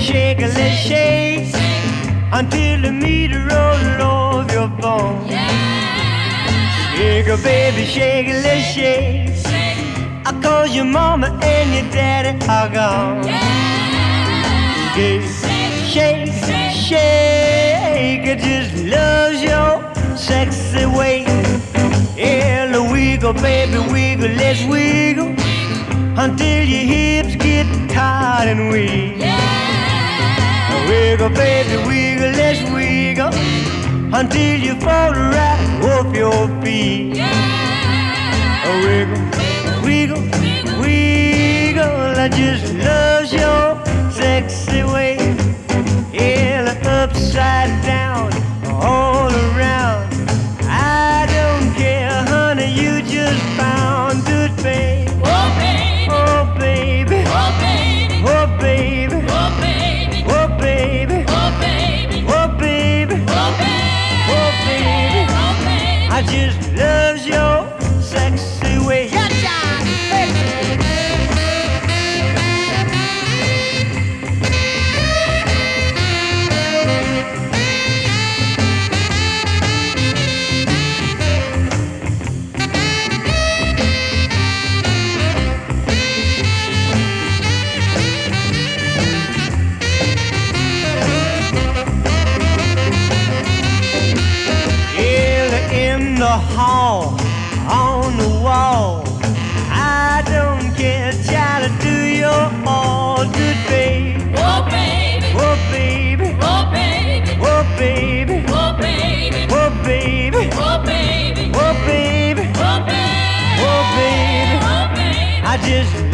shake, let's shake until the meat rolls off your bone. Shake, baby, shake, let's shake. I call your mama and your daddy are gone. Shake, shake, shake. It just loves your sexy way. Yeah, wiggle, baby, wiggle, let's wiggle until your hips get tired and weak. Wiggle, baby, wiggle, let's wiggle until you fall right off your feet. Wiggle, wiggle, wiggle, I just love your sexy way. Yeah, upside down, all around. I don't care, honey, you just found good, babe. Oh baby, Oh, baby, oh baby, oh, baby, oh baby, oh, baby, oh baby, oh, baby, oh baby, oh, baby. oh baby. I just love your sexy way. In the hall, on the wall, I don't care, child, do your all good, babe. Oh baby, Oh, baby, oh baby, oh, baby, oh baby, oh, baby, oh baby, oh, baby, oh baby, oh, baby. oh baby. I just